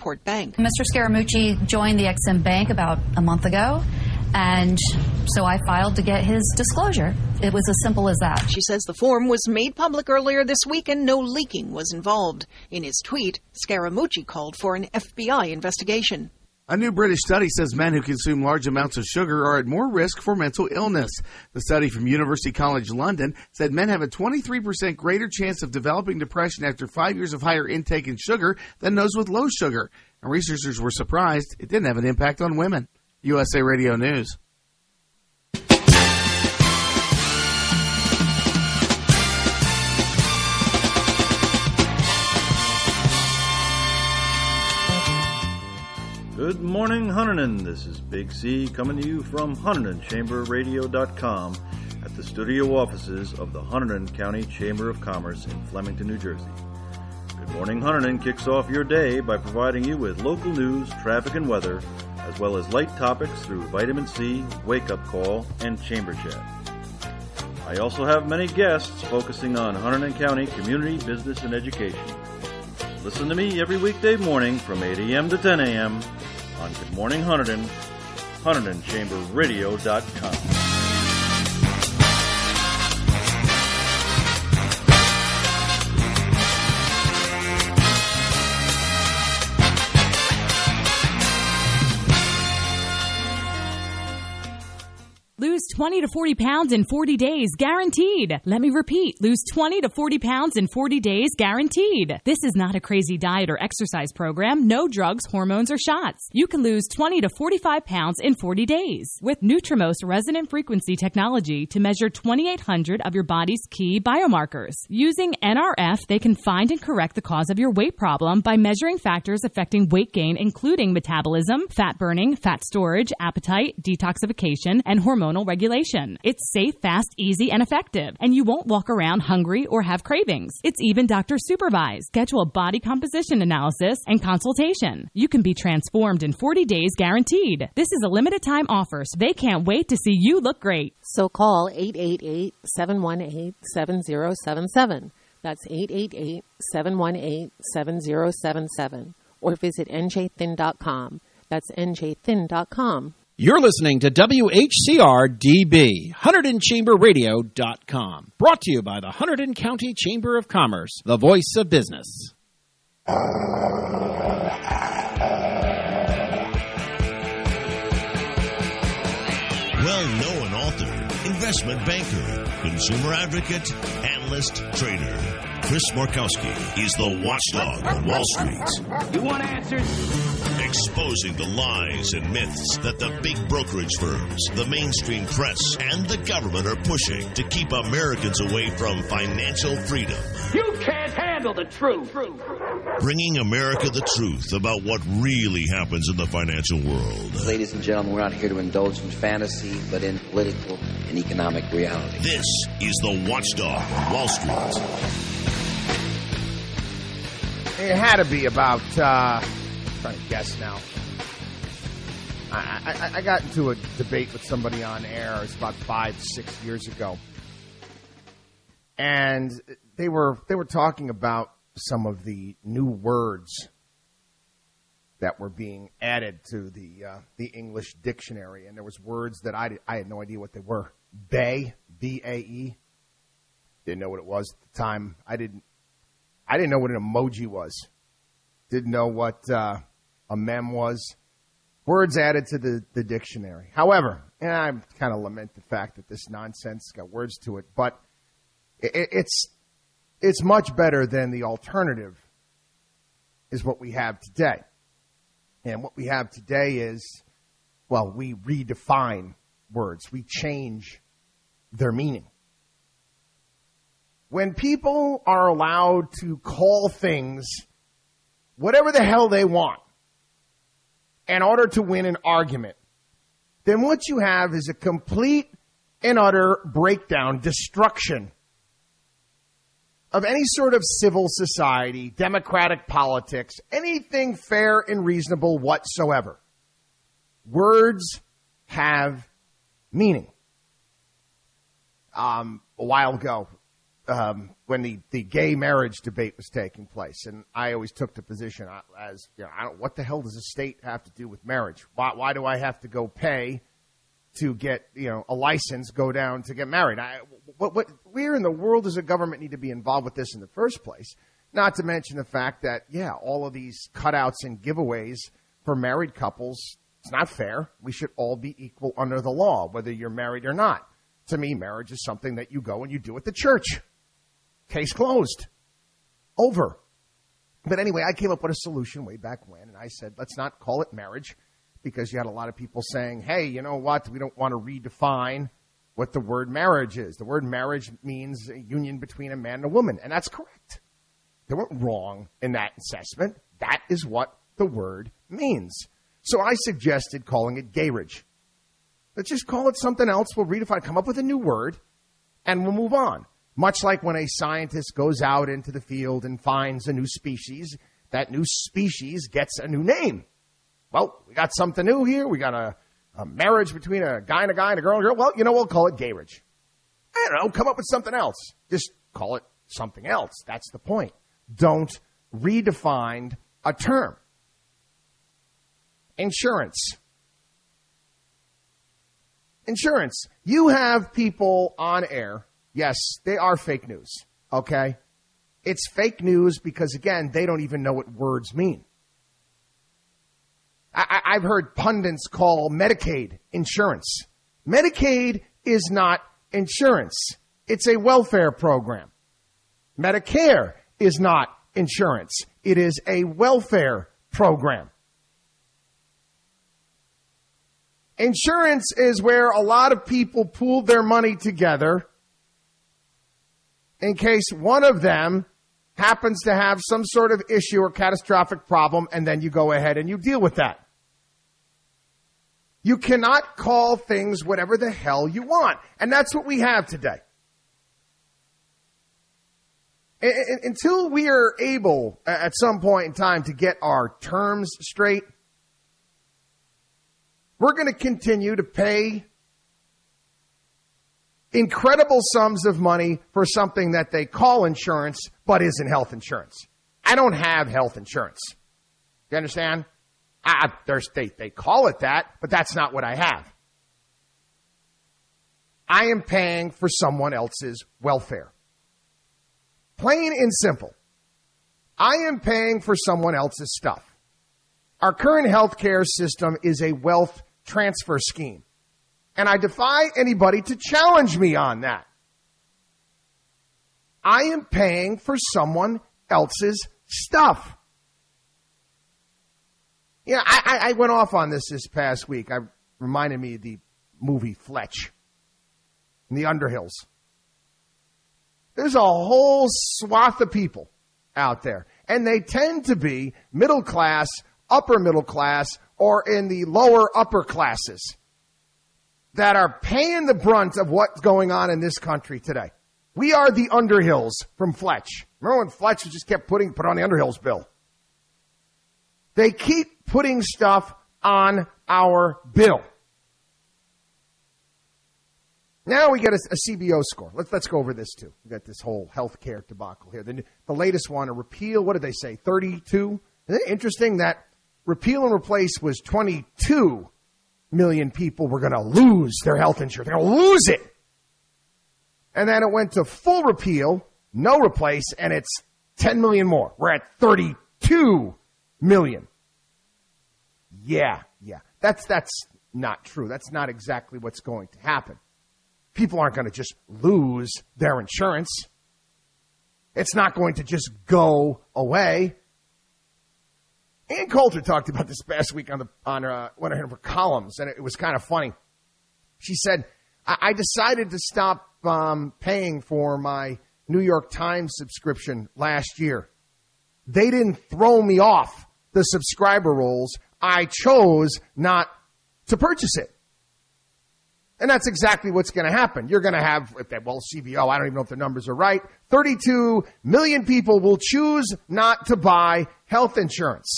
Westport Bank. Mr. Scaramucci joined the Ex-Im Bank about a month ago, and so I filed to get his disclosure. It was as simple as that. She says the form was made public earlier this week and no leaking was involved. In his tweet, Scaramucci called for an FBI investigation. A new British study says men who consume large amounts of sugar are at more risk for mental illness. The study from University College London said men have a 23% greater chance of developing depression after 5 years of higher intake in sugar than those with low sugar. And researchers were surprised it didn't have an impact on women. USA Radio News. Good morning, Hunterdon. This is Big C coming to you from HunterdonChamberRadio.com at the studio offices of the Hunterdon County Chamber of Commerce in Flemington, New Jersey. Good Morning Hunterdon kicks off your day by providing you with local news, traffic, and weather, as well as light topics through Vitamin C, Wake Up Call, and Chamber Chat. I also have many guests focusing on Hunterdon County community, business, and education. Listen to me every weekday morning from 8 a.m. to 10 a.m. on Good Morning Hunterdon, HunterdonChamberRadio.com. Lose 20 to 40 pounds in 40 days, guaranteed. Let me repeat, lose 20 to 40 pounds in 40 days, guaranteed. This is not a crazy diet or exercise program. No drugs, hormones, or shots. You can lose 20 to 45 pounds in 40 days with Nutrimost resonant frequency technology to measure 2,800 of your body's key biomarkers. Using NRF, they can find and correct the cause of your weight problem by measuring factors affecting weight gain, including metabolism, fat burning, fat storage, appetite, detoxification, and hormonal regulation. It's safe, fast, easy, and effective, and you won't walk around hungry or have cravings. It's even doctor supervised. Schedule a body composition analysis and consultation. You can be transformed in 40 days guaranteed. This is a limited time offer, so they can't wait to see you look great. So call 888-718-7077. That's 888-718-7077. Or visit njthin.com. That's njthin.com. You're listening to WHCR-DB, HunterdonChamberRadio.com. Brought to you by the Hunterdon County Chamber of Commerce, the voice of business. Well-known author, investment banker, consumer advocate, analyst, trader. Chris Markowski is the watchdog on Wall Street. You want answers? Exposing the lies and myths that the big brokerage firms, the mainstream press, and the government are pushing to keep Americans away from financial freedom. You can't handle the truth. Bringing America the truth about what really happens in the financial world. Ladies and gentlemen, we're not here to indulge in fantasy, but in political and economic reality. This is the watchdog on Wall Street. It had to be about, I'm trying to guess now. I got into a debate with somebody on air. It was about 5-6 years ago. And they were talking about some of the new words that were being added to the English dictionary. And there was words that I had no idea what they were. Bae, B-A-E. Didn't know what it was at the time. I didn't know what an emoji was. Didn't know what a meme was. Words added to the dictionary. However, and I kind of lament the fact that this nonsense got words to it, but it's much better than the alternative is what we have today. And what we have today is, well, we redefine words. We change their meaning. When people are allowed to call things whatever the hell they want in order to win an argument, then what you have is a complete and utter breakdown, destruction of any sort of civil society, democratic politics, anything fair and reasonable whatsoever. Words have meaning. A while ago, when the gay marriage debate was taking place, and I always took the position as, what the hell does a state have to do with marriage? Why do I have to go pay to get, a license, go down to get married? Where in the world does a government need to be involved with this in the first place? Not to mention the fact that, all of these cutouts and giveaways for married couples, it's not fair. We should all be equal under the law, whether you're married or not. To me, marriage is something that you go and you do at the church. Case closed. Over. But anyway, I came up with a solution way back when, and I said, let's not call it marriage, because you had a lot of people saying, hey, you know what, we don't want to redefine what the word marriage is. The word marriage means a union between a man and a woman, and that's correct. They weren't wrong in that assessment. That is what the word means. So I suggested calling it gayrage. Let's just call it something else. We'll redefine, come up with a new word, and we'll move on. Much like when a scientist goes out into the field and finds a new species, that new species gets a new name. Well, we got something new here. We got a marriage between a guy and a guy and a girl and a girl. Well, we'll call it gayrage. I don't know, come up with something else. Just call it something else. That's the point. Don't redefine a term. Insurance. Insurance. You have people on air. Yes, they are fake news, okay? It's fake news because, again, they don't even know what words mean. I've heard pundits call Medicaid insurance. Medicaid is not insurance. It's a welfare program. Medicare is not insurance. It is a welfare program. Insurance is where a lot of people pool their money together in case one of them happens to have some sort of issue or catastrophic problem, and then you go ahead and you deal with that. You cannot call things whatever the hell you want, and that's what we have today. Until we are able, at some point in time, to get our terms straight, we're going to continue to pay incredible sums of money for something that they call insurance, but isn't health insurance. I don't have health insurance. You understand? They call it that, but that's not what I have. I am paying for someone else's welfare. Plain and simple. I am paying for someone else's stuff. Our current healthcare system is a wealth transfer scheme. And I defy anybody to challenge me on that. I am paying for someone else's stuff. Yeah, I went off on this past week. I reminded me of the movie Fletch in the Underhills. There's a whole swath of people out there, and they tend to be middle class, upper middle class, or in the lower upper classes that are paying the brunt of what's going on in this country today. We are the Underhills from Fletch. Remember when Fletch just kept put on the Underhills bill? They keep putting stuff on our bill. Now we get a CBO score. Let's go over this too. We got this whole healthcare debacle here. The latest one, a repeal, what did they say, 32? Isn't it interesting that repeal and replace was 22 million people were going to lose their health insurance. They're going to lose it. And then it went to full repeal, no replace, and it's 10 million more. We're at 32 million. Yeah. That's not true. That's not exactly what's going to happen. People aren't going to just lose their insurance. It's not going to just go away. Ann Coulter talked about this past week on one of her columns, and it was kind of funny. She said, I decided to stop paying for my New York Times subscription last year. They didn't throw me off the subscriber rolls. I chose not to purchase it. And that's exactly what's going to happen. You're going to have, CBO, I don't even know if the numbers are right, 32 million people will choose not to buy health insurance.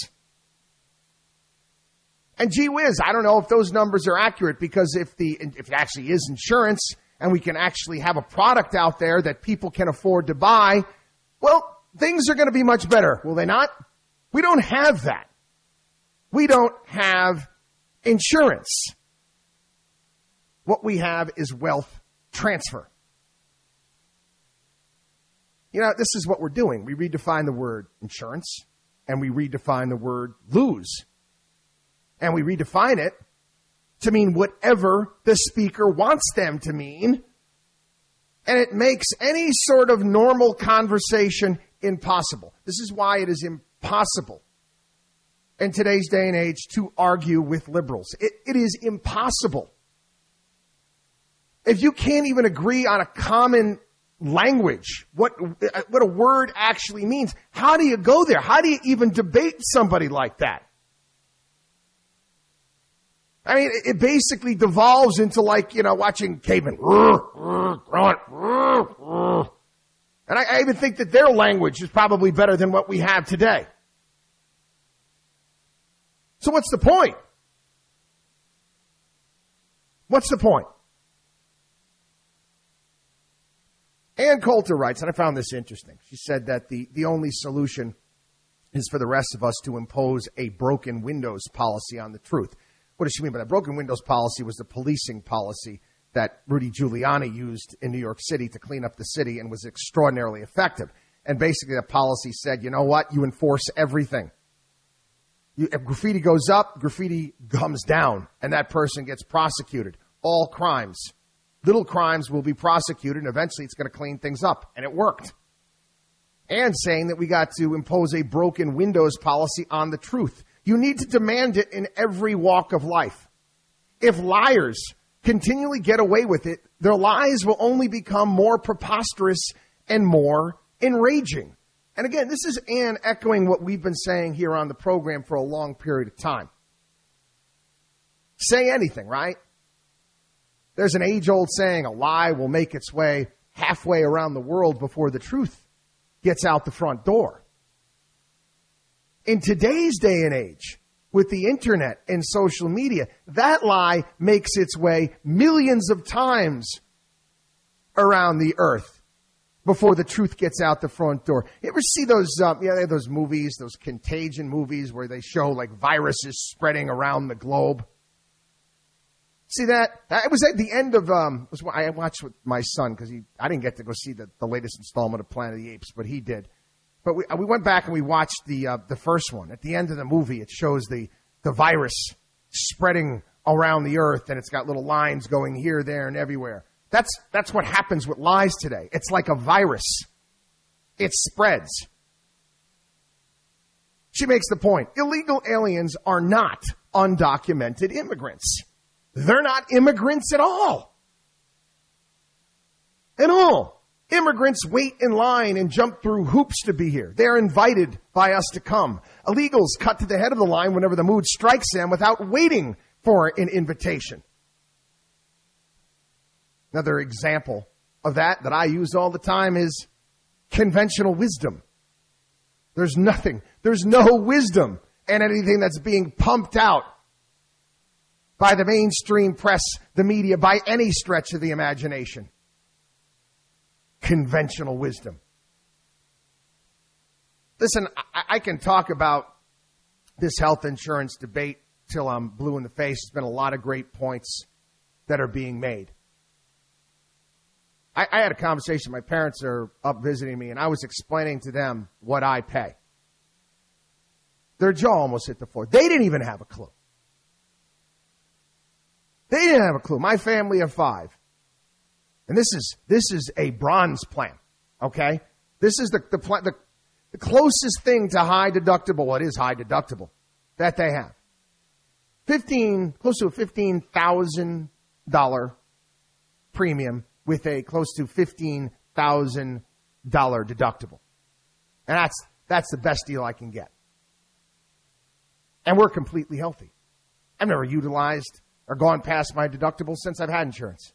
And gee whiz, I don't know if those numbers are accurate, because if it actually is insurance and we can actually have a product out there that people can afford to buy, well, things are going to be much better, will they not? We don't have that. We don't have insurance. What we have is wealth transfer. You know, this is what we're doing. We redefine the word insurance, and we redefine the word lose. And we redefine it to mean whatever the speaker wants them to mean. And it makes any sort of normal conversation impossible. This is why it is impossible in today's day and age to argue with liberals. It is impossible. If you can't even agree on a common language, what a word actually means, how do you go there? How do you even debate somebody like that? I mean, it basically devolves into like, you know, watching cavemen. And I even think that their language is probably better than what we have today. So what's the point? What's the point? Ann Coulter writes, and I found this interesting. She said that the only solution is for the rest of us to impose a broken windows policy on the truth. What does she mean by that? Broken windows policy was the policing policy that Rudy Giuliani used in New York City to clean up the city and was extraordinarily effective. And basically the policy said, you know what? You enforce everything. If graffiti goes up, graffiti comes down, and that person gets prosecuted. All crimes. Little crimes will be prosecuted, and eventually it's going to clean things up. And it worked. And saying that we got to impose a broken windows policy on the truth. You need to demand it in every walk of life. If liars continually get away with it, their lies will only become more preposterous and more enraging. And again, this is Ann echoing what we've been saying here on the program for a long period of time. Say anything, right? There's an age-old saying, a lie will make its way halfway around the world before the truth gets out the front door. In today's day and age, with the internet and social media, that lie makes its way millions of times around the earth before the truth gets out the front door. You ever see those, they have those movies, those contagion movies where they show like viruses spreading around the globe? See that? It was at the end of, I watched with my son because I didn't get to go see the latest installment of Planet of the Apes, but he did. But we went back and we watched the first one. At the end of the movie, it shows the virus spreading around the earth, and it's got little lines going here, there, and everywhere. That's what happens with lies today. It's like a virus. It spreads. She makes the point. Illegal aliens are not undocumented immigrants. They're not immigrants at all. At all. Immigrants wait in line and jump through hoops to be here. They're invited by us to come. Illegals cut to the head of the line whenever the mood strikes them without waiting for an invitation. Another example of that I use all the time is conventional wisdom. There's no wisdom in anything that's being pumped out by the mainstream press, the media, by any stretch of the imagination. Conventional wisdom. Listen, I can talk about this health insurance debate till I'm blue in the face. There's been a lot of great points that are being made. I had a conversation. My parents are up visiting me, and I was explaining to them what I pay. Their jaw almost hit the floor. They didn't even have a clue. They didn't have a clue. My family of 5. And this is a bronze plan, okay? This is the closest thing to high deductible. What is high deductible that they have? Close to a $15,000 premium with a close to $15,000 deductible, and that's the best deal I can get. And we're completely healthy. I've never utilized or gone past my deductible since I've had insurance.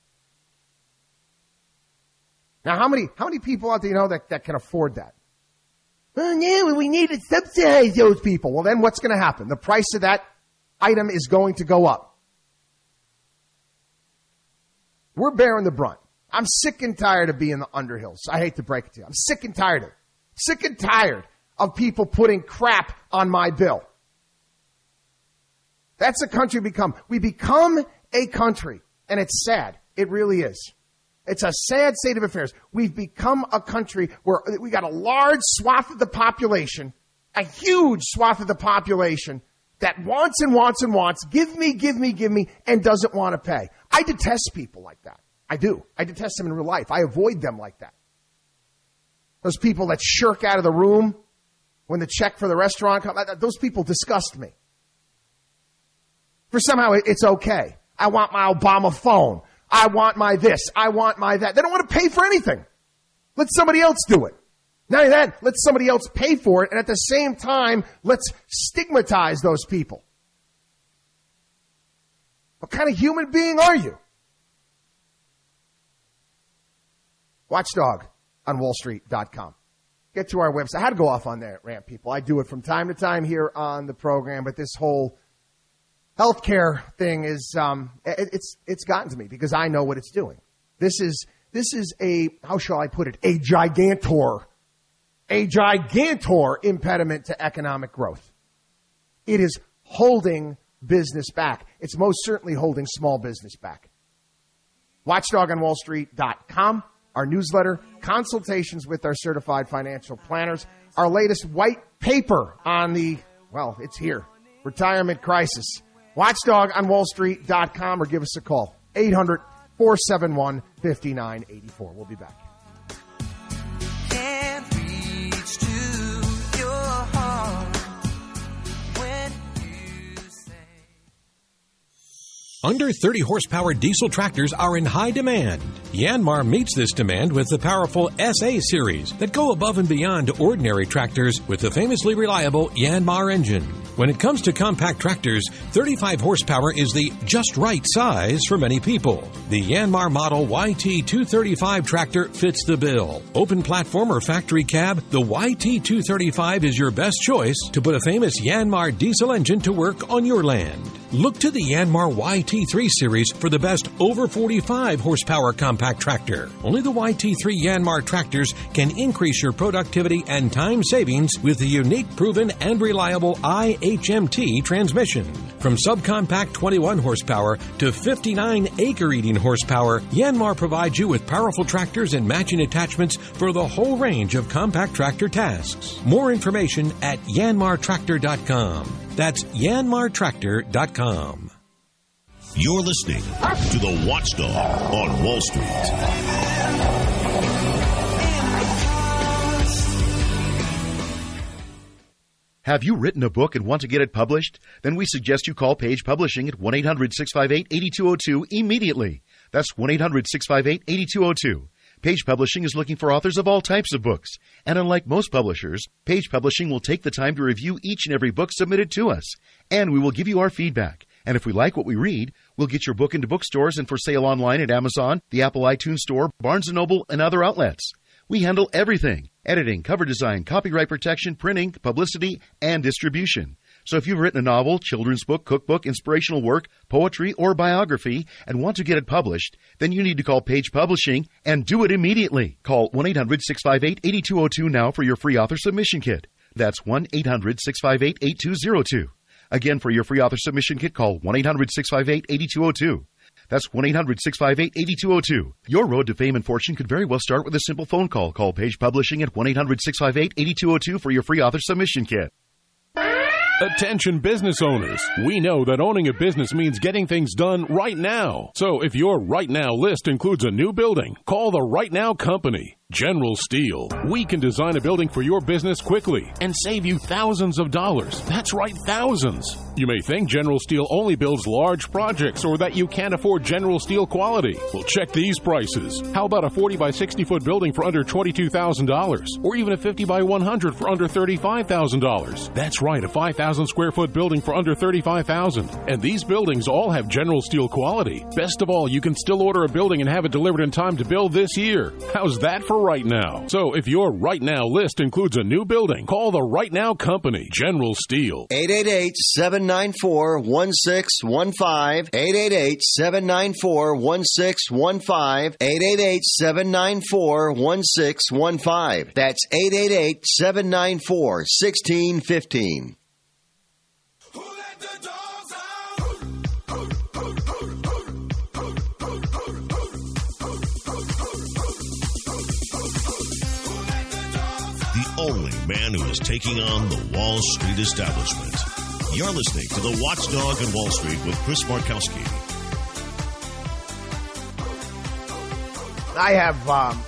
Now, how many people out there that can afford that? Oh, yeah, we need to subsidize those people. Well, then what's going to happen? The price of that item is going to go up. We're bearing the brunt. I'm sick and tired of being the Underhills. I hate to break it to you. I'm sick and tired of it. Sick and tired of people putting crap on my bill. That's the country we become. We become a country, and it's sad. It really is. It's a sad state of affairs. We've become a country where we got a large swath of the population, a huge swath of the population that wants and wants and wants, give me, and doesn't want to pay. I detest people like that. I do. I detest them in real life. I avoid them like that. Those people that shirk out of the room when the check for the restaurant comes, those people disgust me. For somehow it's okay. I want my Obama phone. I want my this. I want my that. They don't want to pay for anything. Let somebody else do it. Not only that, let somebody else pay for it, and at the same time, let's stigmatize those people. What kind of human being are you? Watchdog on wallstreet.com. Get to our website. I had to go off on that rant, people. I do it from time to time here on the program, but this whole healthcare thing is, it's gotten to me because I know what it's doing. This is a, how shall I put it, a gigantor impediment to economic growth. It is holding business back. It's most certainly holding small business back. WatchdogOnWallStreet.com, our newsletter, consultations with our certified financial planners, our latest white paper on the, well, it's here, retirement crisis. WatchdogOnWallStreet.com or give us a call, 800-471-5984. We'll be back. Under 30 horsepower diesel tractors are in high demand. Yanmar meets this demand with the powerful SA series that go above and beyond ordinary tractors with the famously reliable Yanmar engine. When it comes to compact tractors, 35 horsepower is the just right size for many people. The Yanmar model YT235 tractor fits the bill. Open platform or factory cab, the YT235 is your best choice to put a famous Yanmar diesel engine to work on your land. Look to the Yanmar YT3 series for the best over 45 horsepower compact tractor. Only the YT3 Yanmar tractors can increase your productivity and time savings with the unique, proven, and reliable IHMT transmission. From subcompact 21 horsepower to 59 acre-eating horsepower, Yanmar provides you with powerful tractors and matching attachments for the whole range of compact tractor tasks. More information at yanmartractor.com. That's yanmartractor.com. You're listening to the Watchdog on Wall Street. Have you written a book and want to get it published? Then we suggest you call Page Publishing at 1-800-658-8202 immediately. That's 1-800-658-8202. Page Publishing is looking for authors of all types of books. And unlike most publishers, Page Publishing will take the time to review each and every book submitted to us. And we will give you our feedback. And if we like what we read, we'll get your book into bookstores and for sale online at Amazon, the Apple iTunes Store, Barnes & Noble, and other outlets. We handle everything: editing, cover design, copyright protection, printing, publicity, and distribution. So if you've written a novel, children's book, cookbook, inspirational work, poetry, or biography and want to get it published, then you need to call Page Publishing and do it immediately. Call 1-800-658-8202 now for your free author submission kit. That's 1-800-658-8202. Again, for your free author submission kit, call 1-800-658-8202. That's 1-800-658-8202. Your road to fame and fortune could very well start with a simple phone call. Call Page Publishing at 1-800-658-8202 for your free author submission kit. Attention business owners. We know that owning a business means getting things done right now. So if your right now list includes a new building, call the Right Now Company. General Steel. We can design a building for your business quickly and save you thousands of dollars. That's right, thousands. You may think General Steel only builds large projects or that you can't afford General Steel quality. Well, check these prices. How about a 40 by 60 foot building for under $22,000 or even a 50 by 100 for under $35,000? That's right, a 5,000 square foot building for under $35,000. And these buildings all have General Steel quality. Best of all, you can still order a building and have it delivered in time to build this year. How's that for for right now. So if your right now list includes a new building, call the Right Now Company, General Steel. 888-794-1615. 888-794-1615. 888-794-1615. That's 888-794-1615. The only man who is taking on the Wall Street establishment. You're listening to The Watchdog on Wall Street with Chris Markowski. I have,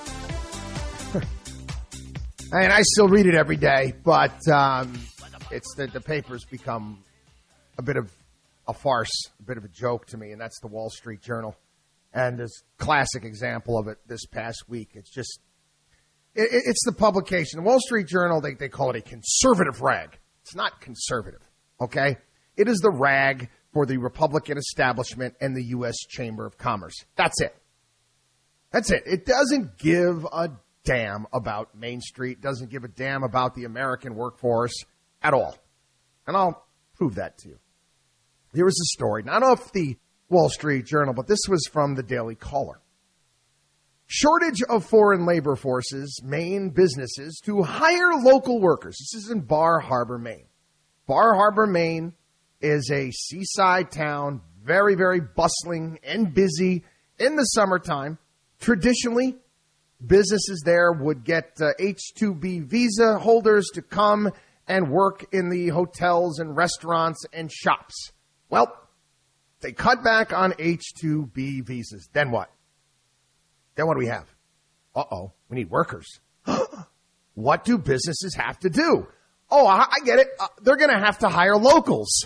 and I still read it every day, but it's the paper's become a bit of a farce, a bit of a joke to me, and that's the Wall Street Journal. And this classic example of it this past week. It's just, it's the publication. The Wall Street Journal, they call it a conservative rag. It's not conservative, okay? It is the rag for the Republican establishment and the U.S. Chamber of Commerce. That's it. That's it. It doesn't give a damn about Main Street, doesn't give a damn about the American workforce at all. And I'll prove that to you. Here is a story, not off the Wall Street Journal, but this was from the Daily Caller. Shortage of foreign labor forces, Maine businesses to hire local workers. This is in Bar Harbor, Maine. Bar Harbor, Maine is a seaside town, very, very bustling and busy in the summertime. Traditionally, businesses there would get H-2B visa holders to come and work in the hotels and restaurants and shops. Well, they cut back on H-2B visas. Then what? Then what do we have? Uh-oh, we need workers. What do businesses have to do? Oh, I get it. They're going to have to hire locals.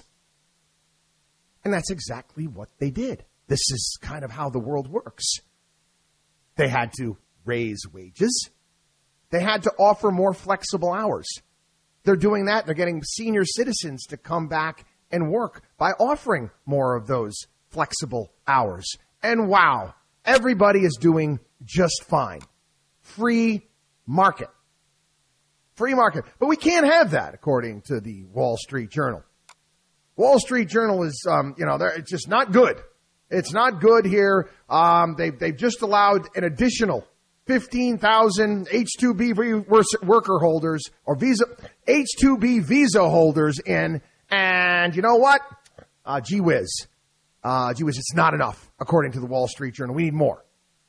And that's exactly what they did. This is kind of how the world works. They had to raise wages. They had to offer more flexible hours. They're doing that. They're getting senior citizens to come back and work by offering more of those flexible hours. And wow, everybody is doing just fine. Free market. Free market. But we can't have that, according to the Wall Street Journal. Wall Street Journal is, it's just not good. It's not good here. They've just allowed an additional 15,000 H-2B worker holders or H-2B visa holders in. And you know what? Gee whiz, it's not enough, according to the Wall Street Journal. We need more.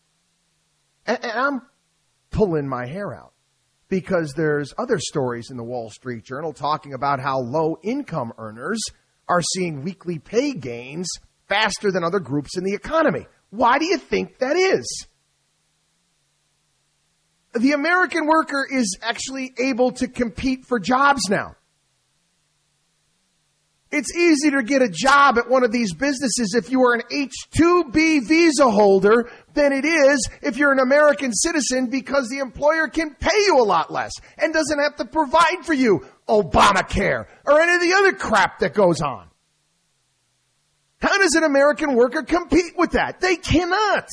And I'm pulling my hair out because there's other stories in the Wall Street Journal talking about how low-income earners are seeing weekly pay gains faster than other groups in the economy. Why do you think that is? The American worker is actually able to compete for jobs now. It's easier to get a job at one of these businesses if you are an H-2B visa holder than it is if you're an American citizen, because the employer can pay you a lot less and doesn't have to provide for you Obamacare or any of the other crap that goes on. How does an American worker compete with that? They cannot.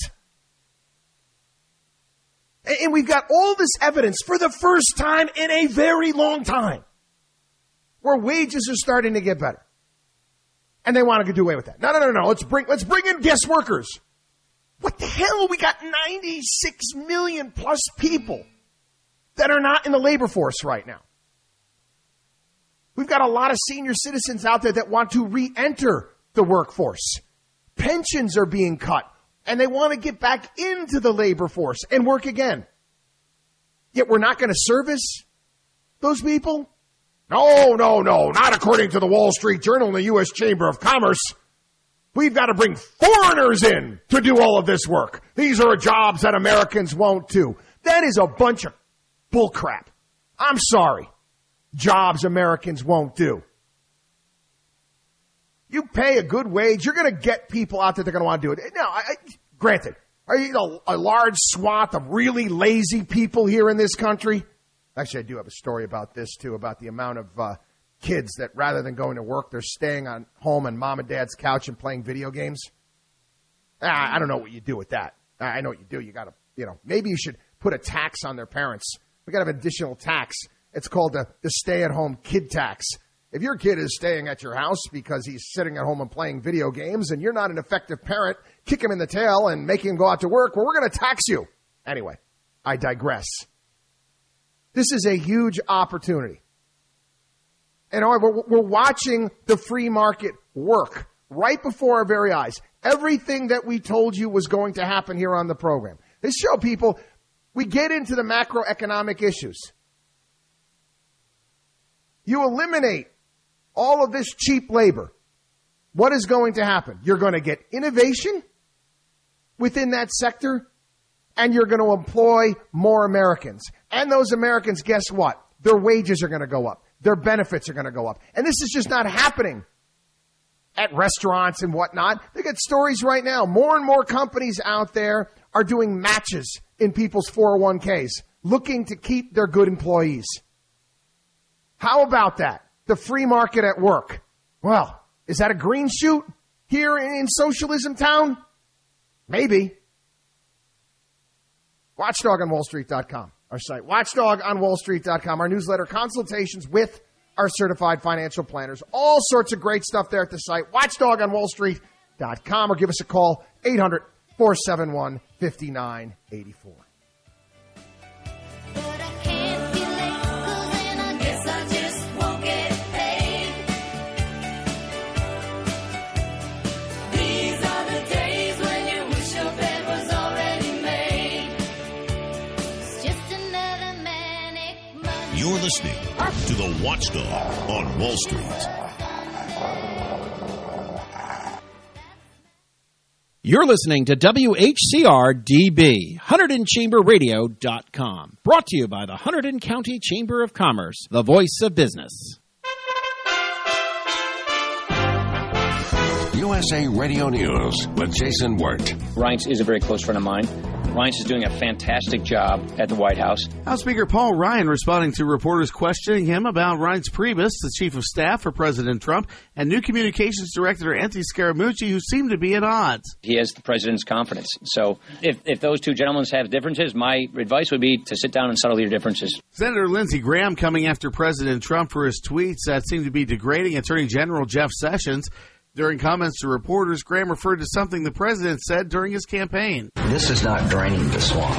And we've got all this evidence for the first time in a very long time where wages are starting to get better. And they want to do away with that. No. Let's bring in guest workers. What the hell? We got 96 million plus people that are not in the labor force right now. We've got a lot of senior citizens out there that want to re-enter the workforce. Pensions are being cut, and they want to get back into the labor force and work again. Yet we're not going to service those people? No, not according to the Wall Street Journal and the U.S. Chamber of Commerce. We've got to bring foreigners in to do all of this work. These are jobs that Americans won't do. That is a bunch of bullcrap. I'm sorry. Jobs Americans won't do. You pay a good wage, you're going to get people out there that are going to want to do it. Now, granted, are you a large swath of really lazy people here in this country? Actually, I do have a story about this, too, about the amount of kids that rather than going to work, they're staying on home on mom and dad's couch and playing video games. I don't know what you do with that. I know what you do. You got to, maybe you should put a tax on their parents. We got to have an additional tax. It's called the stay-at-home kid tax. If your kid is staying at your house because he's sitting at home and playing video games and you're not an effective parent, kick him in the tail and make him go out to work, well, we're going to tax you. Anyway, I digress. This is a huge opportunity. And we're watching the free market work right before our very eyes. Everything that we told you was going to happen here on the program. This show, people, we get into the macroeconomic issues. You eliminate all of this cheap labor. What is going to happen? You're going to get innovation within that sector, and you're going to employ more Americans. And those Americans, guess what? Their wages are going to go up. Their benefits are going to go up. And this is just not happening at restaurants and whatnot. They get stories right now. More and more companies out there are doing matches in people's 401ks, looking to keep their good employees. How about that? The free market at work. Well, is that a green shoot here in Socialism Town? Maybe. WatchdogOnWallStreet.com, our site. WatchdogOnWallStreet.com, our newsletter, consultations with our certified financial planners. All sorts of great stuff there at the site. WatchdogOnWallStreet.com, or give us a call, 800-471-5984. You're listening to the Watchdog on Wall Street. You're listening to WHCR-DB, HunterdonChamberRadio.com. Brought to you by the Hunterdon County Chamber of Commerce, the voice of business. USA Radio News with Jason Wirt. Reince is a very close friend of mine. Reince is doing a fantastic job at the White House. House Speaker Paul Ryan responding to reporters questioning him about Reince Priebus, the chief of staff for President Trump, and new communications director Anthony Scaramucci, who seem to be at odds. He has the president's confidence. So if those two gentlemen have differences, my advice would be to sit down and settle your differences. Senator Lindsey Graham coming after President Trump for his tweets that seem to be degrading Attorney General Jeff Sessions. During comments to reporters, Graham referred to something the president said during his campaign. This is not draining the swamp.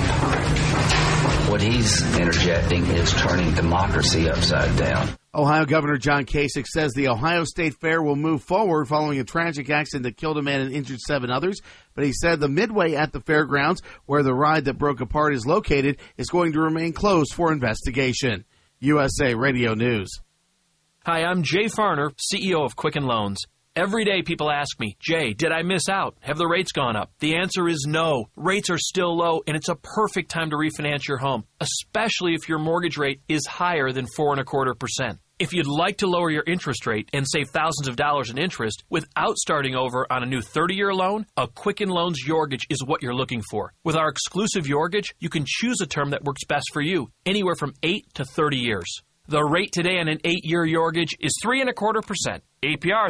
What he's interjecting is turning democracy upside down. Ohio Governor John Kasich says the Ohio State Fair will move forward following a tragic accident that killed a man and injured 7 others. But he said the midway at the fairgrounds, where the ride that broke apart is located, is going to remain closed for investigation. USA Radio News. Hi, I'm Jay Farner, CEO of Quicken Loans. Every day people ask me, Jay, did I miss out? Have the rates gone up? The answer is no. Rates are still low, and it's a perfect time to refinance your home, especially if your mortgage rate is higher than 4.25%. If you'd like to lower your interest rate and save thousands of dollars in interest without starting over on a new 30-year loan, a Quicken Loans Yorgage is what you're looking for. With our exclusive Yorgage, you can choose a term that works best for you, anywhere from 8 to 30 years. The rate today on an 8-year Yorgage is 3.25%. APR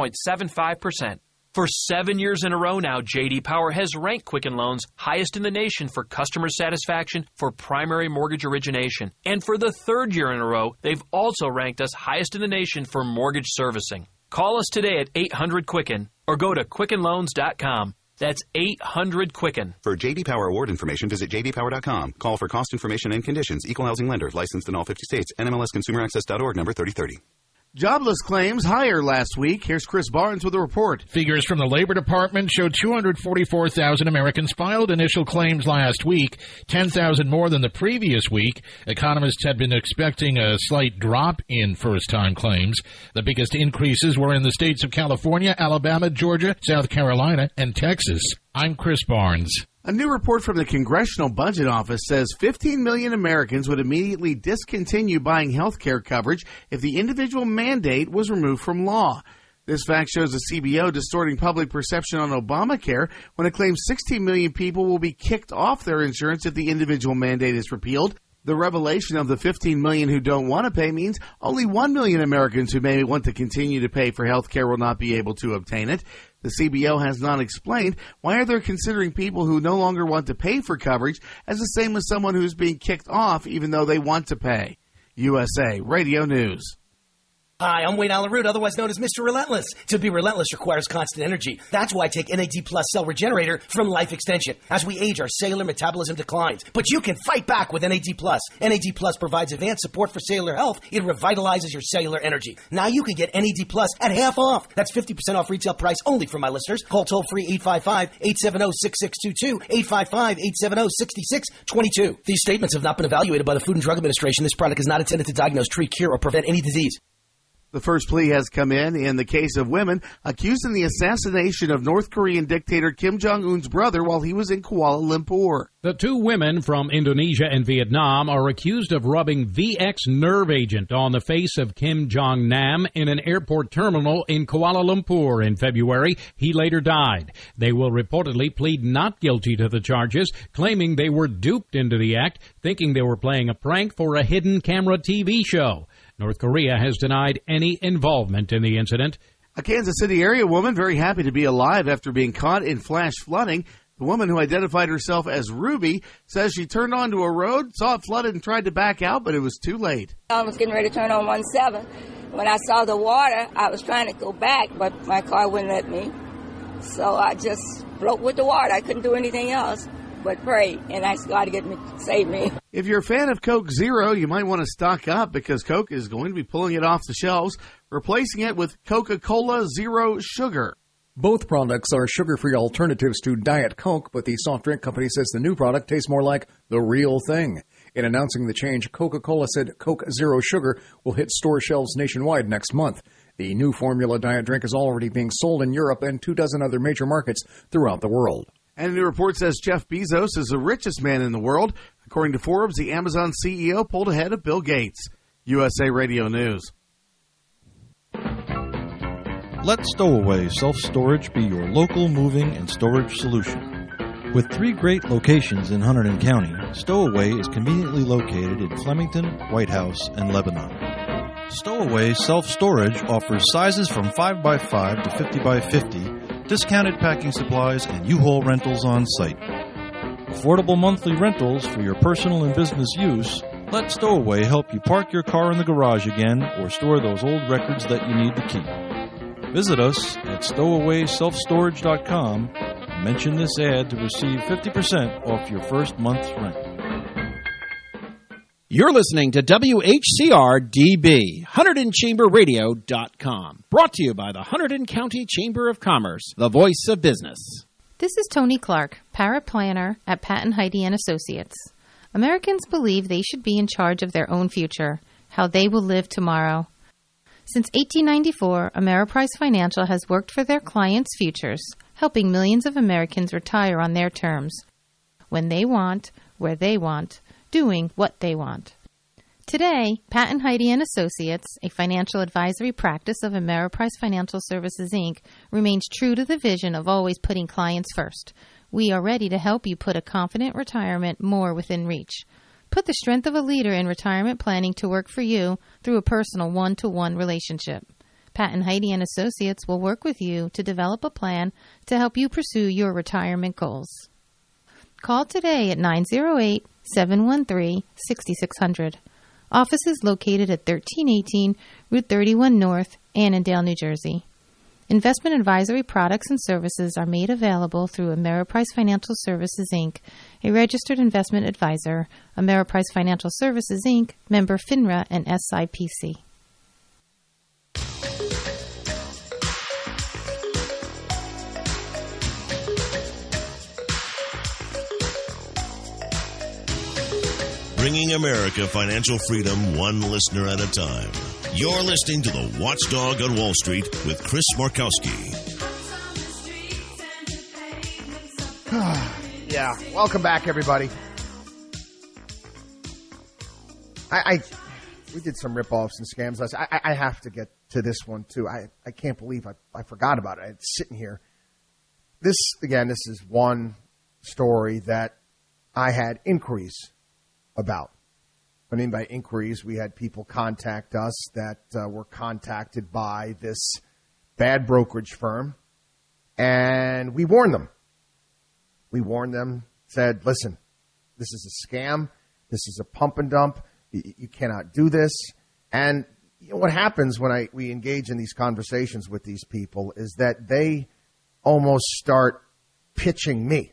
3.75%. For 7 years in a row now, J.D. Power has ranked Quicken Loans highest in the nation for customer satisfaction for primary mortgage origination. And for the 3rd year in a row, they've also ranked us highest in the nation for mortgage servicing. Call us today at 800-QUICKEN or go to QuickenLoans.com. That's 800-QUICKEN. For J.D. Power award information, visit jdpower.com. Call for cost information and conditions. Equal housing lender. Licensed in all 50 states. NMLSConsumerAccess.org number 3030. Jobless claims higher last week. Here's Chris Barnes with a report. Figures from the Labor Department show 244,000 Americans filed initial claims last week, 10,000 more than the previous week. Economists had been expecting a slight drop in first-time claims. The biggest increases were in the states of California, Alabama, Georgia, South Carolina, and Texas. I'm Chris Barnes. A new report from the Congressional Budget Office says 15 million Americans would immediately discontinue buying health care coverage if the individual mandate was removed from law. This fact shows the CBO distorting public perception on Obamacare when it claims 16 million people will be kicked off their insurance if the individual mandate is repealed. The revelation of the 15 million who don't want to pay means only 1 million Americans who may want to continue to pay for health care will not be able to obtain it. The CBO has not explained why they're considering people who no longer want to pay for coverage as the same as someone who's being kicked off even though they want to pay. USA Radio News. Hi, I'm Wayne Allen Root, otherwise known as Mr. Relentless. To be relentless requires constant energy. That's why I take NAD Plus Cell Regenerator from Life Extension. As we age, our cellular metabolism declines. But you can fight back with NAD Plus. NAD Plus provides advanced support for cellular health. It revitalizes your cellular energy. Now you can get NAD Plus at half off. That's 50% off retail price only for my listeners. Call toll-free 855-870-6622, 855-870-6622. These statements have not been evaluated by the Food and Drug Administration. This product is not intended to diagnose, treat, cure, or prevent any disease. The first plea has come in the case of women accused in the assassination of North Korean dictator Kim Jong-un's brother while he was in Kuala Lumpur. The two women from Indonesia and Vietnam are accused of rubbing VX nerve agent on the face of Kim Jong-nam in an airport terminal in Kuala Lumpur in February. He later died. They will reportedly plead not guilty to the charges, claiming they were duped into the act, thinking they were playing a prank for a hidden camera TV show. North Korea has denied any involvement in the incident. A Kansas City area woman very happy to be alive after being caught in flash flooding. The woman, who identified herself as Ruby, says she turned onto a road, saw it flooded, and tried to back out, but it was too late. I was getting ready to turn on 17. When I saw the water, I was trying to go back, but my car wouldn't let me. So I just broke with the water. I couldn't do anything else but pray and ask God to save me. If you're a fan of Coke Zero, you might want to stock up because Coke is going to be pulling it off the shelves, replacing it with Coca-Cola Zero Sugar. Both products are sugar-free alternatives to Diet Coke, but the soft drink company says the new product tastes more like the real thing. In announcing the change, Coca-Cola said Coke Zero Sugar will hit store shelves nationwide next month. The new formula diet drink is already being sold in Europe and 24 other major markets throughout the world. And a new report says Jeff Bezos is the richest man in the world. According to Forbes, the Amazon CEO pulled ahead of Bill Gates. USA Radio News. Let Stowaway Self-Storage be your local moving and storage solution. With 3 great locations in Hunterdon County, Stowaway is conveniently located in Flemington, White House, and Lebanon. Stowaway Self-Storage offers sizes from 5x5 to 50x50, discounted packing supplies, and U-Haul rentals on site. Affordable monthly rentals for your personal and business use. Let Stowaway help you park your car in the garage again or store those old records that you need to keep. Visit us at stowawayselfstorage.com and mention this ad to receive 50% off your first month's rent. You're listening to WHCR-DB, HunterdonChamberRadio.com. Brought to you by the Hunterdon County Chamber of Commerce, the voice of business. This is Tony Clark, Paraplanner at Patton Heide & Associates. Americans believe they should be in charge of their own future, how they will live tomorrow. Since 1894, Ameriprise Financial has worked for their clients' futures, helping millions of Americans retire on their terms, when they want, where they want, doing what they want. Today, Patton Heide & Associates, a financial advisory practice of Ameriprise Financial Services, Inc., remains true to the vision of always putting clients first. We are ready to help you put a confident retirement more within reach. Put the strength of a leader in retirement planning to work for you through a personal one-to-one relationship. Patton Heide & Associates will work with you to develop a plan to help you pursue your retirement goals. Call today at 908-713-6600. Office is located at 1318 Route 31 North, Annandale, New Jersey. Investment advisory products and services are made available through Ameriprise Financial Services, Inc., a registered investment advisor, Ameriprise Financial Services, Inc., member FINRA and SIPC. Bringing America financial freedom one listener at a time. You're listening to The Watchdog on Wall Street with Chris Markowski. Yeah, welcome back, everybody. We did some rip-offs and scams last. I have to get to this one, too. I can't believe I forgot about it. It's sitting here. This is one story that I had inquiries about. I mean, by inquiries, we had people contact us that were contacted by this bad brokerage firm And we warned them. We warned them, said, listen, this is a scam. This is a pump and dump. You cannot do this. And you know, what happens when we engage in these conversations with these people is that they almost start pitching me.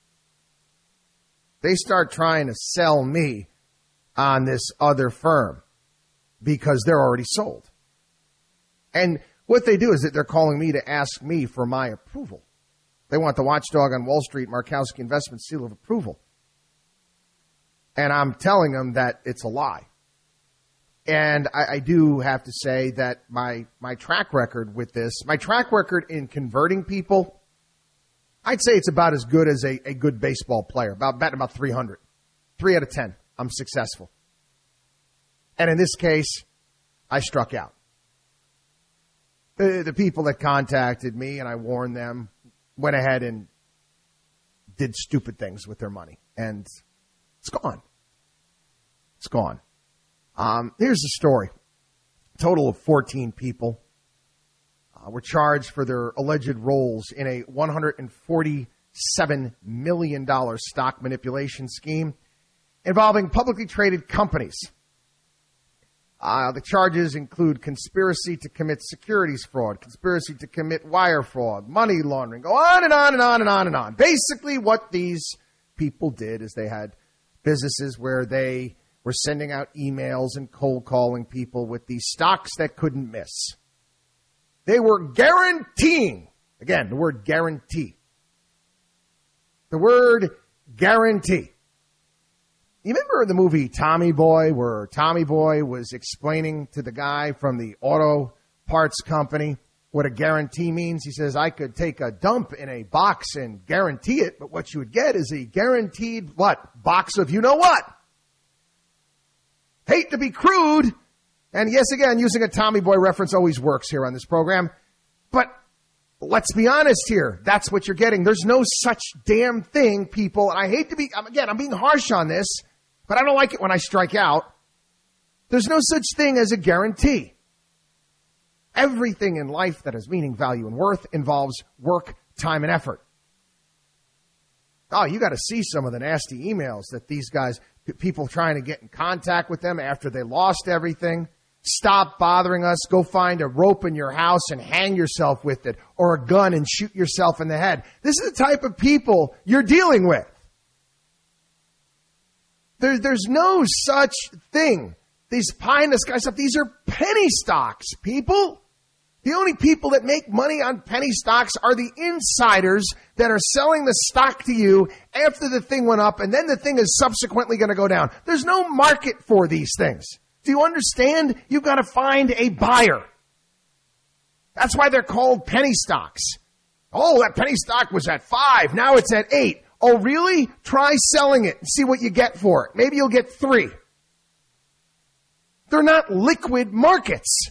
They start trying to sell me on this other firm because they're already sold. And what they do is that they're calling me to ask me for my approval. They want the watchdog on Wall Street, Markowski Investment seal of approval. And I'm telling them that it's a lie. And I do have to say that my track record with this, my track record in converting people, I'd say it's about as good as a good baseball player, betting about 300. 3 out of 10, I'm successful. And in this case, I struck out. The people that contacted me, and I warned them, went ahead and did stupid things with their money. And it's gone. It's gone. Here's the story. A total of 14 people were charged for their alleged roles in a $147 million stock manipulation scheme involving publicly traded companies. The charges include conspiracy to commit securities fraud, conspiracy to commit wire fraud, money laundering, go on and on and on and on and on. Basically, what these people did is they had businesses where they were sending out emails and cold calling people with these stocks that couldn't miss. They were guaranteeing, again, the word guarantee. The word guarantee. You remember the movie Tommy Boy, where Tommy Boy was explaining to the guy from the auto parts company what a guarantee means? He says, I could take a dump in a box and guarantee it, but what you would get is a guaranteed what? Box of you know what? Hate to be crude, and yes, again, using a Tommy Boy reference always works here on this program, but let's be honest here. That's what you're getting. There's no such damn thing, people. And I hate to be, again, I'm being harsh on this, but I don't like it when I strike out. There's no such thing as a guarantee. Everything in life that has meaning, value, and worth involves work, time, and effort. Oh, you got to see some of the nasty emails that these guys, people trying to get in contact with them after they lost everything. Stop bothering us. Go find a rope in your house and hang yourself with it, or a gun and shoot yourself in the head. This is the type of people you're dealing with. There's no such thing. These pie in the sky stuff, these are penny stocks, people. The only people that make money on penny stocks are the insiders that are selling the stock to you after the thing went up, and then the thing is subsequently going to go down. There's no market for these things. Do you understand? You've got to find a buyer. That's why they're called penny stocks. Oh, that penny stock was at 5. Now it's at 8. Oh, really? Try selling it and see what you get for it. Maybe you'll get 3. They're not liquid markets.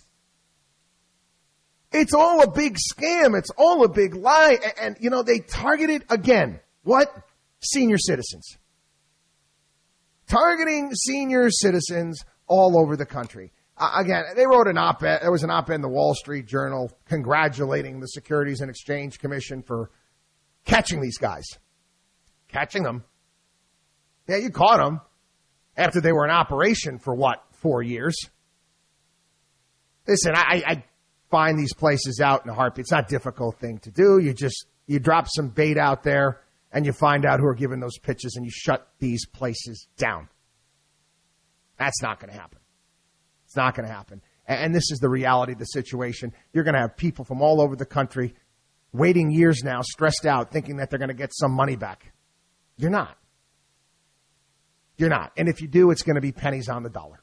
It's all a big scam. It's all a big lie. And, you know, they targeted, again, what? Senior citizens. Targeting senior citizens all over the country. Again, they wrote an op-ed. There was an op-ed in the Wall Street Journal congratulating the Securities and Exchange Commission for catching these guys. Catching them. Yeah, you caught them after they were in operation for, 4 years? Listen, I find these places out in a heartbeat. It's not a difficult thing to do. You drop some bait out there and you find out who are giving those pitches and you shut these places down. That's not going to happen. It's not going to happen. And this is the reality of the situation. You're going to have people from all over the country waiting years now, stressed out, thinking that they're going to get some money back. You're not. You're not. And if you do, it's going to be pennies on the dollar.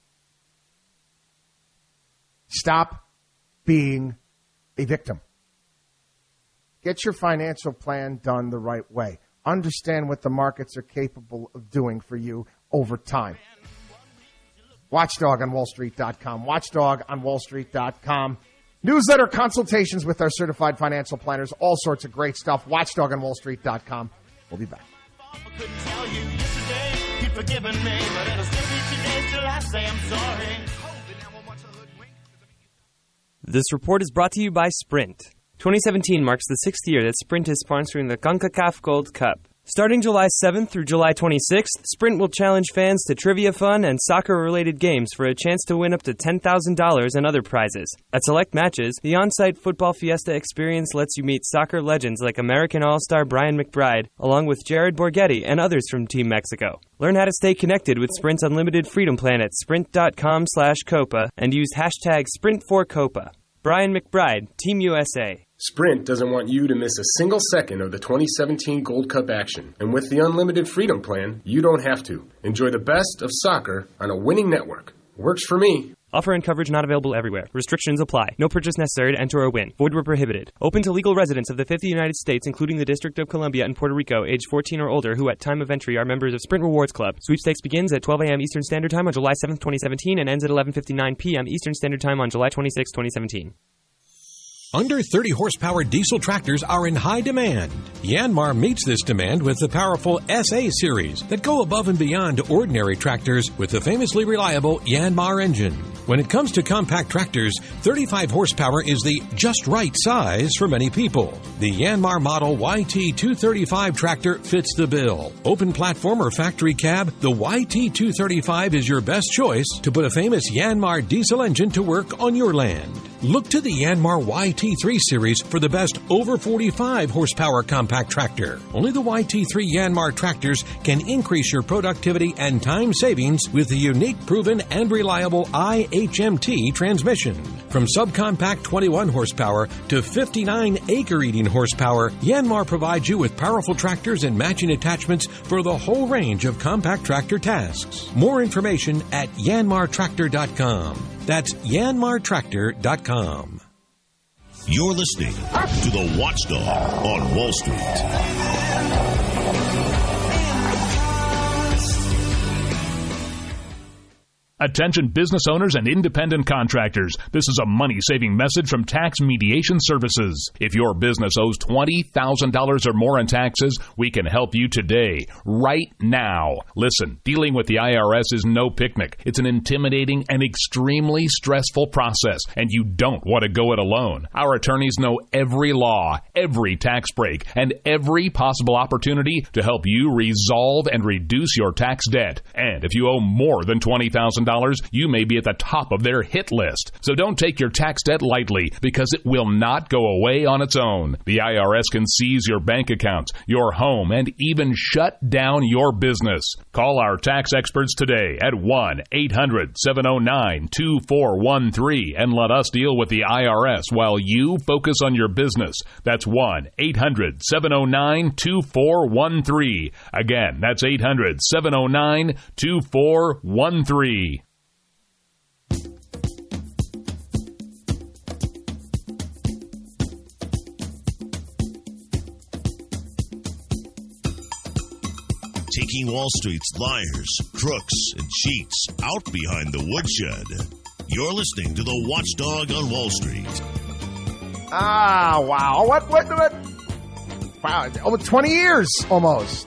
Stop being a victim. Get your financial plan done the right way. Understand what the markets are capable of doing for you over time. Watchdog on WallStreet.com. Watchdog on WallStreet.com. Newsletter consultations with our certified financial planners. All sorts of great stuff. Watchdog on WallStreet.com. We'll be back. This report is brought to you by Sprint. 2017 marks the 6th year that Sprint is sponsoring the CONCACAF Gold Cup. Starting July 7th through July 26th, Sprint will challenge fans to trivia fun and soccer-related games for a chance to win up to $10,000 and other prizes. At select matches, the on-site Football Fiesta experience lets you meet soccer legends like American All-Star Brian McBride, along with Jared Borghetti and others from Team Mexico. Learn how to stay connected with Sprint's Unlimited Freedom Plan at sprint.com/Copa and use hashtag Sprint4Copa. Brian McBride, Team USA. Sprint doesn't want you to miss a single second of the 2017 Gold Cup action. And with the Unlimited Freedom Plan, you don't have to. Enjoy the best of soccer on a winning network. Works for me. Offer and coverage not available everywhere. Restrictions apply. No purchase necessary to enter or win. Void where prohibited. Open to legal residents of the 50 United States, including the District of Columbia and Puerto Rico, age 14 or older, who at time of entry are members of Sprint Rewards Club. Sweepstakes begins at 12 a.m. Eastern Standard Time on July 7th, 2017, and ends at 11:59 p.m. Eastern Standard Time on July 26, 2017. Under 30 horsepower diesel tractors are in high demand. Yanmar meets this demand with the powerful SA series that go above and beyond ordinary tractors with the famously reliable Yanmar engine. When it comes to compact tractors, 35 horsepower is the just right size for many people. The Yanmar model YT235 tractor fits the bill. Open platform or factory cab, the YT235 is your best choice to put a famous Yanmar diesel engine to work on your land. Look to the Yanmar YT3 series for the best over 45 horsepower compact tractor. Only the YT3 Yanmar tractors can increase your productivity and time savings with the unique, proven, and reliable IHMT transmission. From subcompact 21 horsepower to 59 acre-eating horsepower, Yanmar provides you with powerful tractors and matching attachments for the whole range of compact tractor tasks. More information at yanmartractor.com. That's yanmartractor.com. You're listening to The Watchdog on Wall Street. Attention business owners and independent contractors. This is a money-saving message from Tax Mediation Services. If your business owes $20,000 or more in taxes, we can help you today, right now. Listen, dealing with the IRS is no picnic. It's an intimidating and extremely stressful process, and you don't want to go it alone. Our attorneys know every law, every tax break, and every possible opportunity to help you resolve and reduce your tax debt. And if you owe more than $20,000, you may be at the top of their hit list. So don't take your tax debt lightly, because it will not go away on its own. The IRS can seize your bank accounts, your home, and even shut down your business. Call our tax experts today at 1-800-709-2413 and let us deal with the IRS while you focus on your business. That's 1-800-709-2413. Again, that's 800-709-2413. Taking Wall Street's liars, crooks, and cheats out behind the woodshed. You're listening to The Watchdog on Wall Street. Wow. What? Wow, almost 20 years, almost.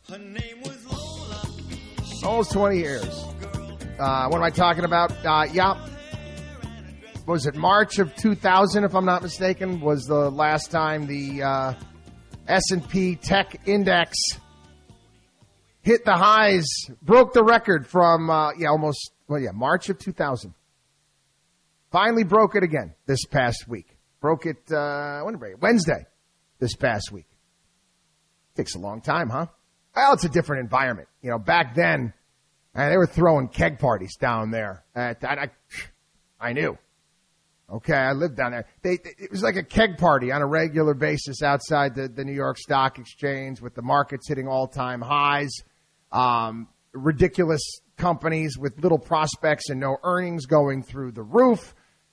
Almost 20 years. What am I talking about? What was it, March of 2000, if I'm not mistaken, was the last time the S&P Tech Index hit the highs, broke the record from, March of 2000. Finally broke it again this past week. Broke it, Wednesday this past week. Takes a long time, huh? Well, it's a different environment. You know, back then, they were throwing keg parties down there. I knew. Okay, I lived down there. It was like a keg party on a regular basis outside the New York Stock Exchange, with the markets hitting all-time highs. Ridiculous companies with little prospects and no earnings going through the roof.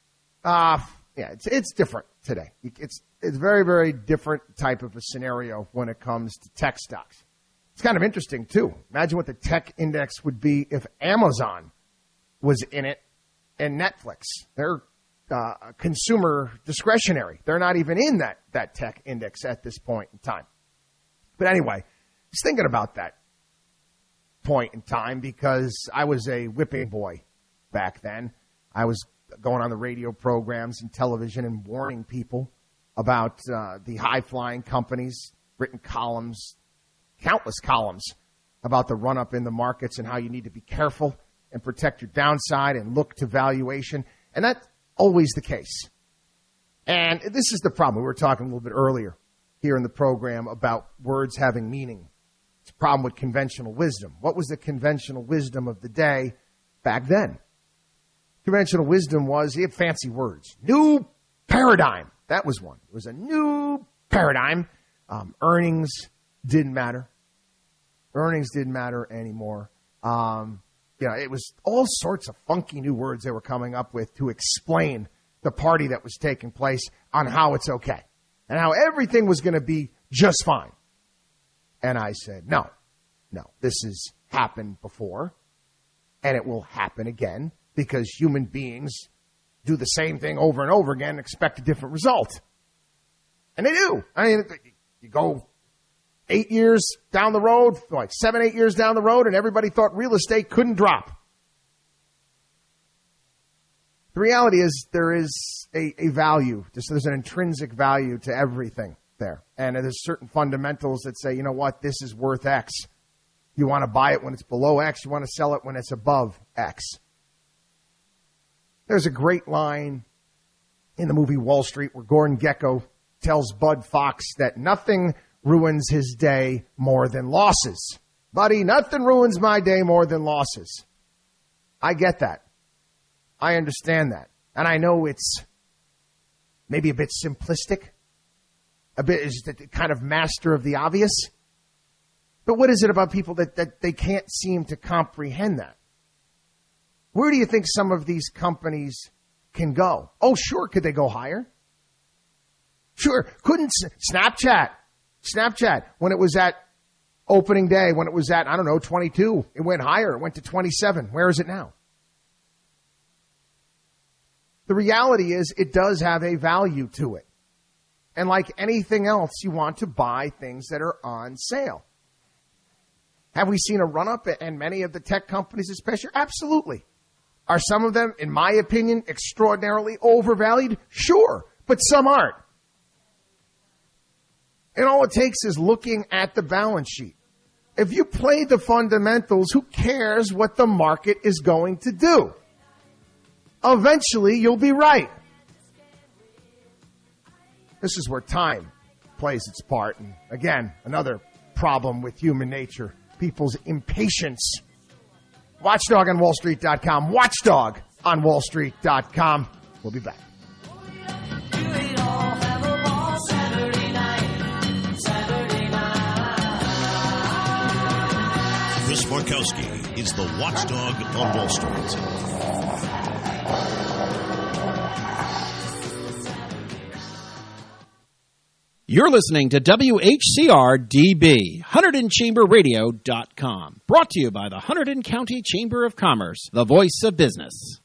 It's different today. It's very, very different type of a scenario when it comes to tech stocks. It's kind of interesting, too. Imagine what the tech index would be if Amazon was in it and Netflix. They're consumer discretionary. They're not even in that tech index at this point in time. But anyway, just thinking about that point in time, because I was a whipping boy back then. I was going on the radio programs and television and warning people about the high-flying companies, written columns, countless columns about the run-up in the markets and how you need to be careful and protect your downside and look to valuation. And that's always the case. And this is the problem. We were talking a little bit earlier here in the program about words having meaning. It's a problem with conventional wisdom. What was the conventional wisdom of the day back then? Conventional wisdom was, you had fancy words. New paradigm. That was one. It was a new paradigm. Earnings didn't matter. Earnings didn't matter anymore. It was all sorts of funky new words they were coming up with to explain the party that was taking place on how it's okay and how everything was going to be just fine. And I said, no, this has happened before and it will happen again because human beings do the same thing over and over again and expect a different result. And they do. I mean, you go 8 years down the road, like 7, 8 years down the road, and everybody thought real estate couldn't drop. The reality is there is a value. There's an intrinsic value to everything there. And there's certain fundamentals that say, you know what, this is worth X. You want to buy it when it's below X. You want to sell it when it's above X. There's a great line in the movie Wall Street where Gordon Gekko tells Bud Fox that nothing ruins his day more than losses. Buddy, nothing ruins my day more than losses. I get that. I understand that. And I know it's maybe a bit simplistic, a bit is the kind of master of the obvious. But what is it about people that they can't seem to comprehend that? Where do you think some of these companies can go? Oh, sure. Could they go higher? Sure. Couldn't Snapchat, when it was at opening day, when it was at, 22, it went higher. It went to 27. Where is it now? The reality is it does have a value to it. And like anything else, you want to buy things that are on sale. Have we seen a run-up in many of the tech companies especially? Absolutely. Are some of them, in my opinion, extraordinarily overvalued? Sure, but some aren't. And all it takes is looking at the balance sheet. If you play the fundamentals, who cares what the market is going to do? Eventually, you'll be right. This is where time plays its part. And again, another problem with human nature, people's impatience. Watchdog on WallStreet.com. Watchdog on WallStreet.com. We'll be back. Chris Markowski is the Watchdog on Wall Street. You're listening to WHCR-DB, HunterdonChamberRadio.com. Brought to you by the Hunterdon County Chamber of Commerce, the voice of business.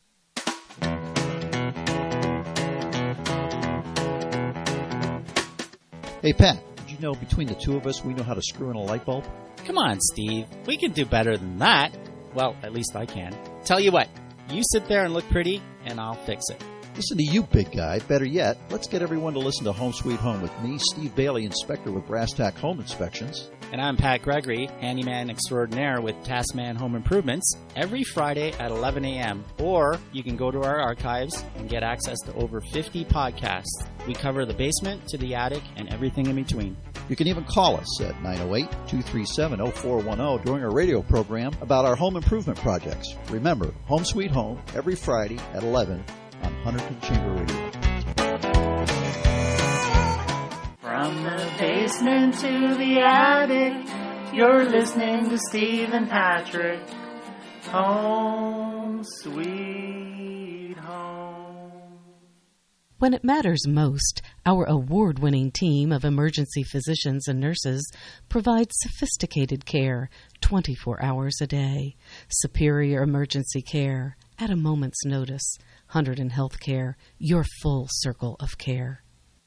Hey, Pat, did you know between the two of us we know how to screw in a light bulb? Come on, Steve. We can do better than that. Well, at least I can. Tell you what, you sit there and look pretty, and I'll fix it. Listen to you, big guy. Better yet, let's get everyone to listen to Home Sweet Home with me, Steve Bailey, inspector with Brass Tack Home Inspections. And I'm Pat Gregory, handyman extraordinaire with Taskman Home Improvements, every Friday at 11 a.m. Or you can go to our archives and get access to over 50 podcasts. We cover the basement to the attic and everything in between. You can even call us at 908-237-0410 during our radio program about our home improvement projects. Remember, Home Sweet Home, every Friday at 11 on Hunterdon Chamber Radio. From the basement to the attic, you're listening to Steve and Patrick. Home Sweet Home. When it matters most, our award-winning team of emergency physicians and nurses provides sophisticated care 24 hours a day. Superior emergency care at a moment's notice. Hunterdon Healthcare, your full circle of care.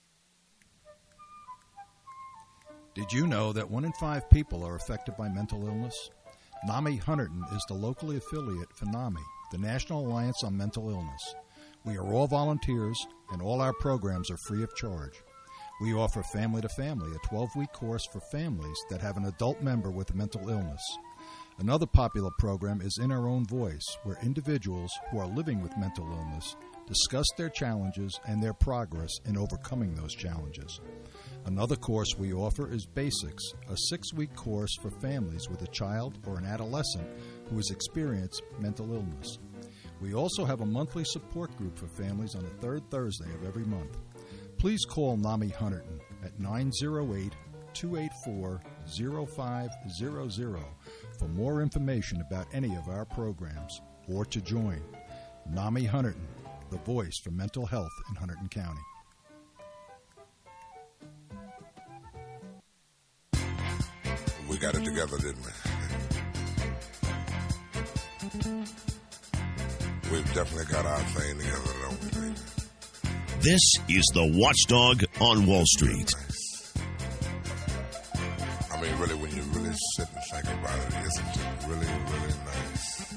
Did you know that 1 in 5 people are affected by mental illness? NAMI Hunterdon is the locally affiliate for NAMI, the National Alliance on Mental Illness. We are all volunteers, and all our programs are free of charge. We offer Family to Family, a 12-week course for families that have an adult member with a mental illness. Another popular program is In Our Own Voice, where individuals who are living with mental illness discuss their challenges and their progress in overcoming those challenges. Another course we offer is Basics, a 6-week course for families with a child or an adolescent who has experienced mental illness. We also have a monthly support group for families on the third Thursday of every month. Please call NAMI Hunterdon at 908-284-0500 for more information about any of our programs or to join. NAMI Hunterdon, the voice for mental health in Hunterdon County. We got it together, didn't we? We've definitely got our thing together, don't we, baby? This is the Watchdog on Wall Street. I mean, really, when you really sit and think about it, isn't it really, really nice?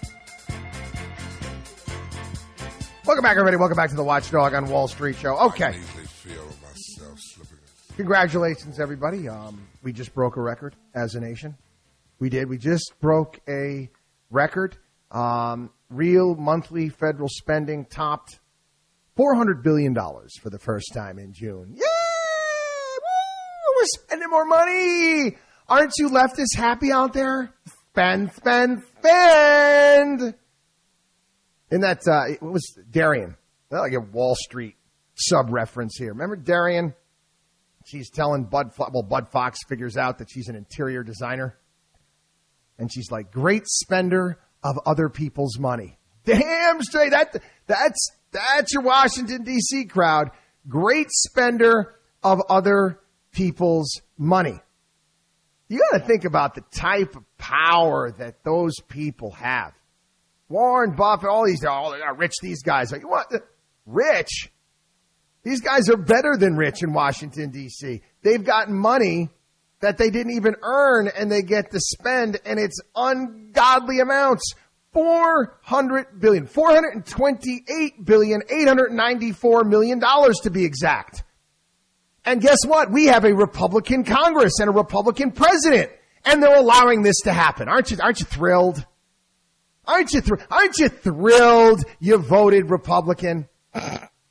Welcome back, everybody. Welcome back to the Watchdog on Wall Street show. Okay. I can easily feel myself slipping. Congratulations, everybody. We just broke a record as a nation. We did. We just broke a record. Real monthly federal spending topped $400 billion for the first time in June. Yay! Woo! We're spending more money. Aren't you leftists happy out there? Spend, spend, spend. And that, it was Darian. Like a Wall Street sub-reference here. Remember Darian? She's telling Bud Fox figures out that she's an interior designer. And she's like, great spender of other people's money. Damn straight. That's your Washington, D.C. crowd. Great spender of other people's money. You got to think about the type of power that those people have. Warren Buffett, all these, they're rich, these guys. Like, what? Rich? These guys are better than rich in Washington, D.C. They've got money that they didn't even earn and they get to spend, and it's ungodly amounts. $428 billion, $894 million to be exact. And guess what? We have a Republican Congress and a Republican president, and they're allowing this to happen. Aren't you thrilled? Aren't you thrilled you voted Republican? Do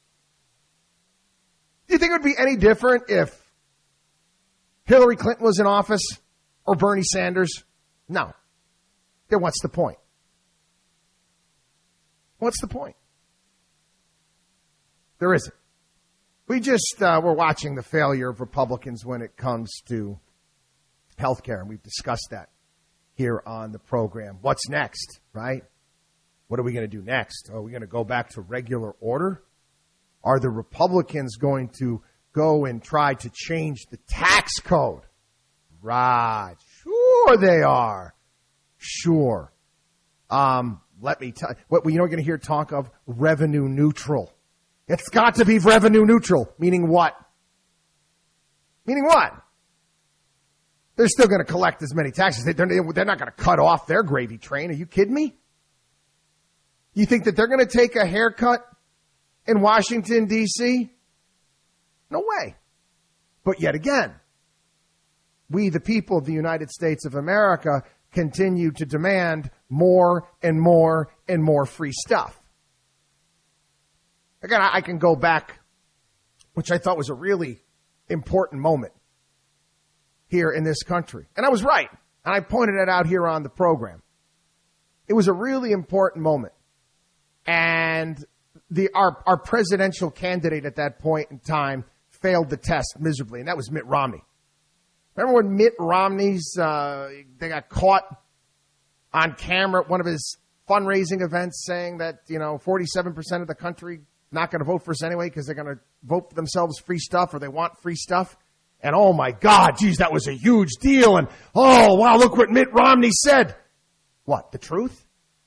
you think it would be any different if Hillary Clinton was in office or Bernie Sanders? No. Then what's the point? What's the point? There isn't. We just, we're watching the failure of Republicans when it comes to health care, and we've discussed that here on the program. What's next, right? What are we going to do next? Are we going to go back to regular order? Are the Republicans going to go and try to change the tax code? Right. Sure they are. Sure. Let me tell you, what you're going to hear talk of revenue neutral. It's got to be revenue neutral. Meaning what? Meaning what? They're still going to collect as many taxes. They're not going to cut off their gravy train. Are you kidding me? You think that they're going to take a haircut in Washington, D.C.? No way. But yet again, we, the people of the United States of America, continue to demand more and more and more free stuff. Again, I can go back, which I thought was a really important moment here in this country. And I was right. And I pointed it out here on the program. It was a really important moment. And our presidential candidate at that point in time failed the test miserably, and that was Mitt Romney. Remember when Mitt Romney's, they got caught on camera at one of his fundraising events saying that, 47% of the country not going to vote for us anyway because they're going to vote for themselves free stuff or they want free stuff. And oh my God, geez, that was a huge deal. And oh, wow, look what Mitt Romney said. What, the truth?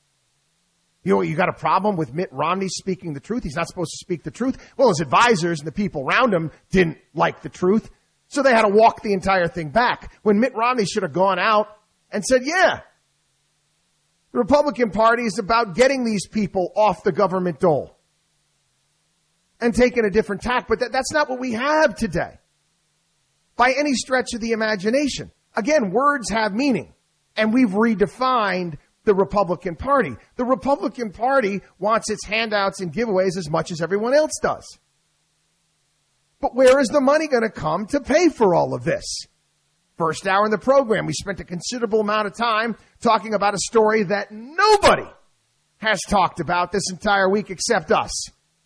You got a problem with Mitt Romney speaking the truth? He's not supposed to speak the truth. Well, his advisors and the people around him didn't like the truth. So they had to walk the entire thing back. When Mitt Romney should have gone out and said, yeah, the Republican Party is about getting these people off the government dole. and taken a different tack, but that's not what we have today by any stretch of the imagination. Again, words have meaning, and we've redefined the Republican Party. The Republican Party wants its handouts and giveaways as much as everyone else does. But where is the money going to come to pay for all of this? First hour in the program, we spent a considerable amount of time talking about a story that nobody has talked about this entire week except us.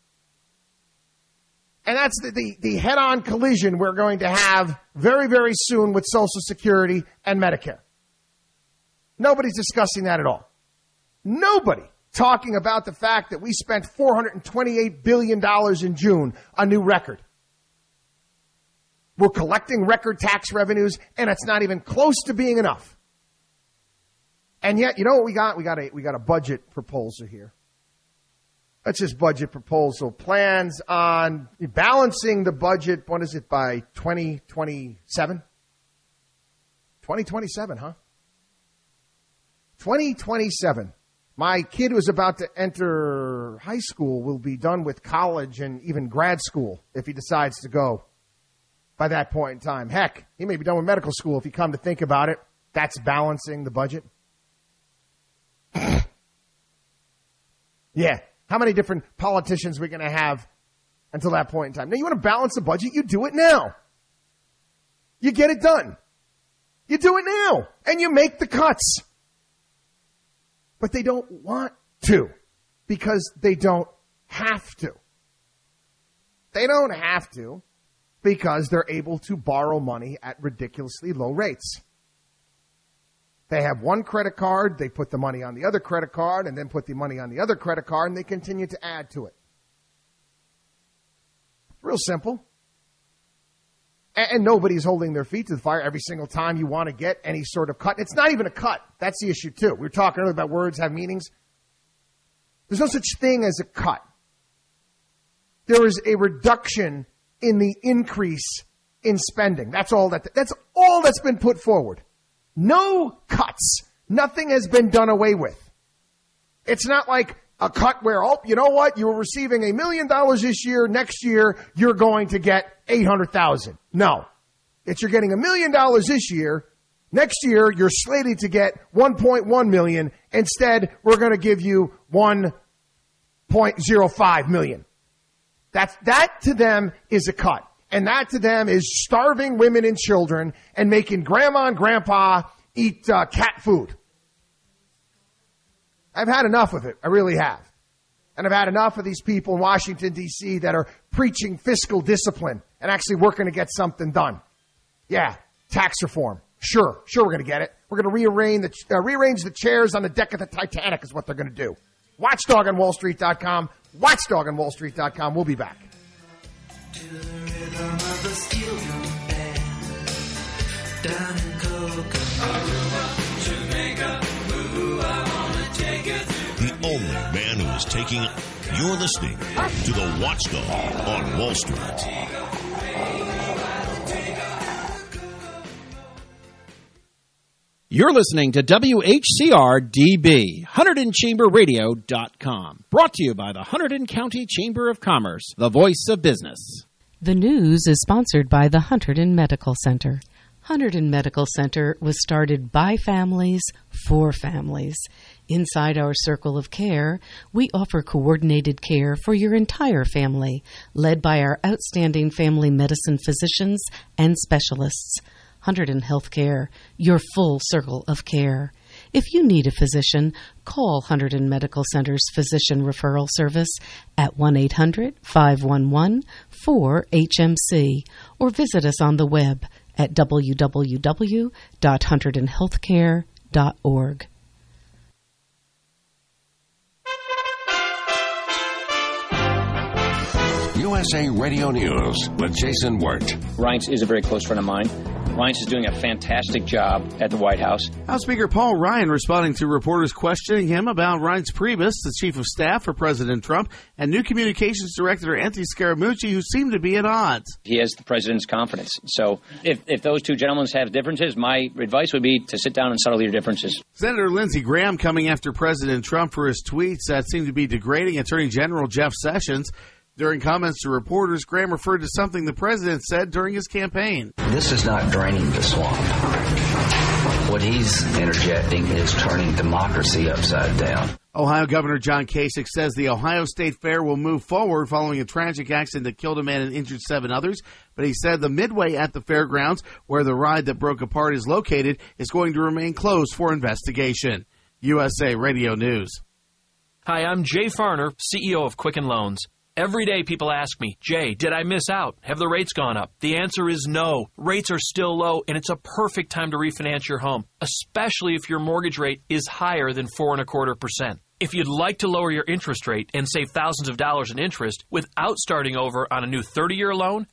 And that's the head-on collision we're going to have very, very soon with Social Security and Medicare. Nobody's discussing that at all. Nobody talking about the fact that we spent $428 billion in June, a new record. We're collecting record tax revenues, and it's not even close to being enough. And yet, you know what we got? We got a budget proposal here. That's just budget proposal. Plans on balancing the budget, what is it, by 2027? 2027, huh? 2027. My kid who's about to enter high school will be done with college and even grad school if he decides to go by that point in time. Heck, he may be done with medical school if you come to think about it. That's balancing the budget. Yeah. How many different politicians are we going to have until that point in time? Now, you want to balance the budget? You do it now. You get it done. You do it now. And you make the cuts. But they don't want to because they don't have to. They don't have to because they're able to borrow money at ridiculously low rates. They have one credit card, they put the money on the other credit card, and then put the money on the other credit card, and they continue to add to it. Real simple. And nobody's holding their feet to the fire every single time you want to get any sort of cut. It's not even a cut. That's the issue, too. We were talking earlier about words have meanings. There's no such thing as a cut. There is a reduction in the increase in spending. That's all that's been put forward. No cuts. Nothing has been done away with. It's not like a cut where, oh, you know what? You were receiving $1 million this year. Next year, you're going to get $800,000. No. It's you're getting $1 million this year. Next year, you're slated to get $1.1 million. Instead, we're going to give you $1.05 million. That to them is a cut. And that to them is starving women and children and making grandma and grandpa eat cat food. I've had enough of it. I really have. And I've had enough of these people in Washington, D.C. that are preaching fiscal discipline and actually working to get something done. Yeah, tax reform. Sure, we're going to get it. We're going to rearrange the chairs on the deck of the Titanic is what they're going to do. WatchdogOnWallStreet.com. WatchdogOnWallStreet.com. We'll be back. To the rhythm of the steel drum band down in Aruba, Jamaica, ooh, I wanna take it. The only man who is taking it. You're listening to the Watchdog on Wall Street. You're listening to WHCR-DB, HunterdonChamberRadio.com. Brought to you by the Hunterdon County Chamber of Commerce, the voice of business. The news is sponsored by the Hunterdon Medical Center. Hunterdon Medical Center was started by families for families. Inside our circle of care, we offer coordinated care for your entire family, led by our outstanding family medicine physicians and specialists. Hunterdon Healthcare, your full circle of care. If you need a physician, call Hunterdon Medical Center's Physician Referral Service at 1-800-511-4HMC or visit us on the web at www.hunterdonhealthcare.org. USA Radio News with Jason Wirt. Reince is a very close friend of mine. Reince is doing a fantastic job at the White House. House Speaker Paul Ryan responding to reporters questioning him about Reince Priebus, the chief of staff for President Trump, and new communications director Anthony Scaramucci, who seem to be at odds. He has the president's confidence. So if those two gentlemen have differences, my advice would be to sit down and settle your differences. Senator Lindsey Graham coming after President Trump for his tweets that seem to be degrading Attorney General Jeff Sessions. During comments to reporters, Graham referred to something the president said during his campaign. This is not draining the swamp. What he's interjecting is turning democracy upside down. Ohio Governor John Kasich says the Ohio State Fair will move forward following a tragic accident that killed a man and injured 7 others. But he said the midway at the fairgrounds, where the ride that broke apart is located, is going to remain closed for investigation. USA Radio News. Hi, I'm Jay Farner, CEO of Quicken Loans. Every day people ask me, Jay, did I miss out? Have the rates gone up? The answer is no. Rates are still low, and it's a perfect time to refinance your home, especially if your mortgage rate is higher than 4.25%. If you'd like to lower your interest rate and save thousands of dollars in interest without starting over on a new 30-year loan,